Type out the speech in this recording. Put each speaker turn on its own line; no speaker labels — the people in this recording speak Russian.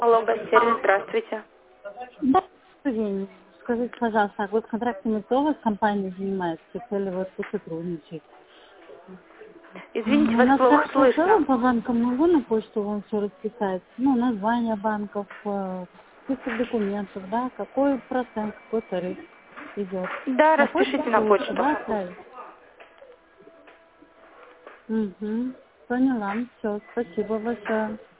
Алло, гостер, здравствуйте.
Да, добрый день. Скажите, пожалуйста, а вот контрактами кто у вас компания занимается? Хотели вот сотрудничать?
Извините,
У
вас
нас
плохо
хорошо
слышно.
по банкам, могу на почту вам все расписать? Ну, название банков, список документов, да, какой процент, какой тариф идет.
Да,
На почту
распишите на
лучше,
почту.
да, отправить? Угу. Поняла. Все, спасибо большое.